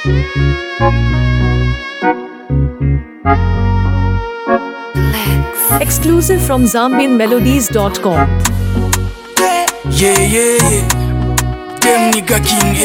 Exclusive from ZambianMelodies.com. Yeah. Dem nigga king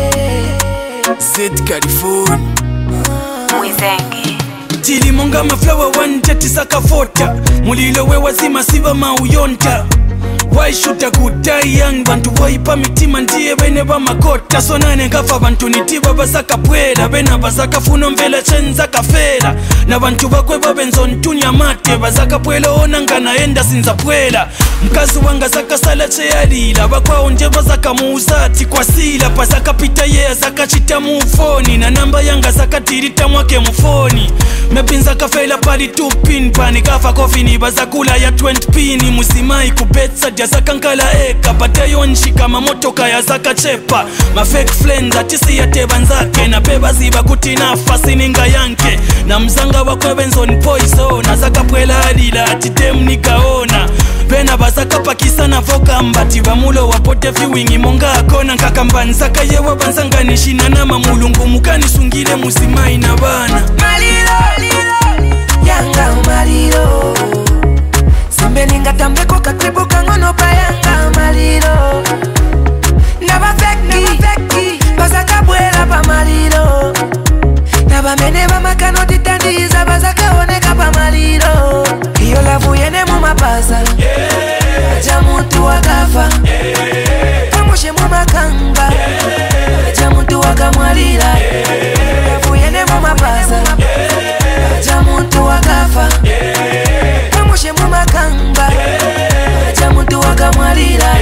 Z California. Mwizengi Tili monga maflawa wanjati sakafota. Mulilo we wazima siva mauyonta. Why shoot a good die young bantu waipa mitima ndiye bene ba makota. Sonane ngafa bantu nitiba basaka pwela. Bena basaka funo mvela chenza kafela. Na bantu bakwe babenzo ntunya mate. Basaka pwela onanga naenda sinza pwela. Mkazi wanga zaka sala chealila. Bakwa onje basaka muuzati kwa sila. Pasaka pita ye zaka chita mufoni. Na namba yanga zaka tirita mwake mufoni. Mepinza kafela pali 2 pin. Pani kafa kofi ni bazakula ya 20 pini. Musimai kubetsa zaka nkala eka Patayo nshika mamotoka ya zaka chepa Ma fake friends atisi ya tebanzake Na beba ziba kutina fasi ninga yanke Na mzanga wakwe nzoni poiso Na zaka pwela alila atitem nikaona Bena bazaka pakisa na voka mbati Bamulo wapote viwingi monga akona Kakambani zaka yewa banzanga nishina na mamulungu Mukani sungile musimai na bana Malilo, yanga malilo Sembe ninga tambeko kakribu kangono pa yanga malilo Naba feki, bazaka buela pa malilo Naba mene ba makano titandiza bazaka oneka pa malilo Iyo lavu yene muma pasa Aja muntu wakafa Pamushe muma kanga Aja muntu wakamwalila Lavu yene muma pasa Aja muntu wakafa Pamushe muma kanga Aja muntu wakamwalila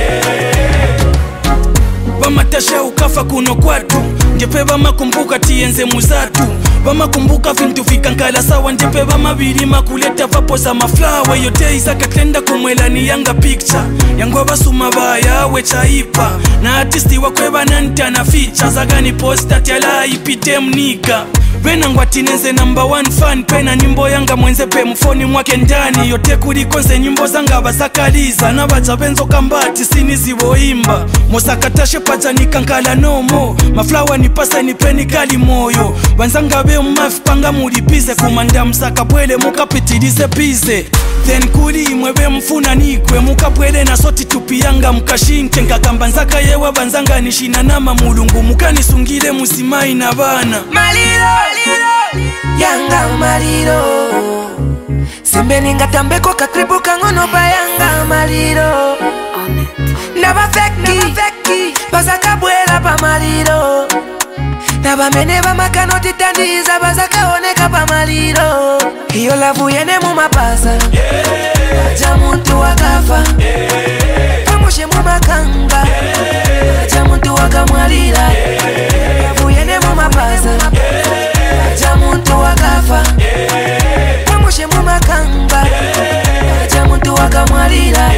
Bamatasha ukafa kuno kwatu Njepe bamakumbuka tienze muzatu Bamakumbuka vintu vikankala sawa Njepe bamabilima kuleta vapo za maflawa Yote isaka tenda kumwela ni yanga picture Yango basuma baya wechaipa Na artisti wakweba nanta na feature Zagani posta tiala ipite mnika Bena ngwatineze number 1 fan Pena nyimbo yanga mwenze pe mfoni mwake ndani Yote kulikonze nyimbo zanga bazakaliza Na baja benzo kambati sinizi woimba Mosakatashe paja nikankala nomo Maflawa nipasa nipeni kali moyo Banzanga be umafi panga mulipize Kumanda msaka pwele mukapitilize pize Then kuli mwebe mfuna nikwe Mukapwele na soti tupiyanga mkashinke Nkakamba nzaka yewa banzanga nishina nama mulungu Mukani sungile musimai na bana Malilo, yanga malilo Sembe ninga tambeko kakribu kangono pa yanga malilo Naba feki, bazaka buela pa malilo Naba mene ba makano titandiza bazaka oneka pa malilo Iyo lavu yene muma pasa Aja muntu wakafa Pamushe muma kanga Aja muntu wakamwalila Lavu yene muma pasa Aja muntu wakafa Pamushe muma kanga Aja muntu wakamwalila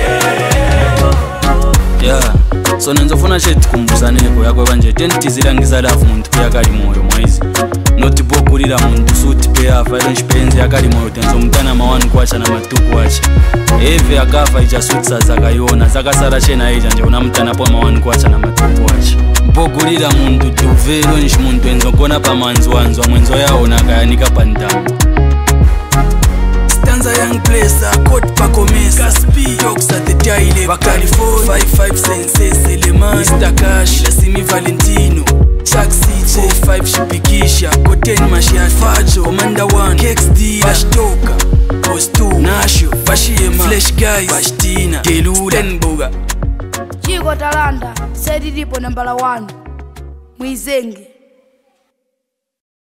Yeah, so nenzofuna sheti kumbuzaneko yakwe banje tentizilangisa lafu muntu pe yakali moyo mwaizi Noti bokulila muntu suti pe yafa ilo nshipenzi yakali moyo tenzo mtana mawanu kwacha na matuku wacha Eve yakafa ija suti sa zakayona zakasara shena ija nje unamtana po mawanu kwacha na matuku wacha Bokulila muntu tuve ilo nshi muntu enzo kona pa manzwanzwa mwenzo yao nakayanika pandamu Stanza young placer, code pa komesa Kaspi, Dogs at the Daily California 55 senses, Eleman Mr. Cash, Lasimi Valentino Chuck CJ, 5 Shipikisha Koten Mashiat, Fajo, Commander 1 Kex D, Bash Toka Post 2, Nasho, Bashiema Flesh Guys, Bashtina, Gelu, Denboga Chico Talanda, Sedi Dipo number 1 Mwizengi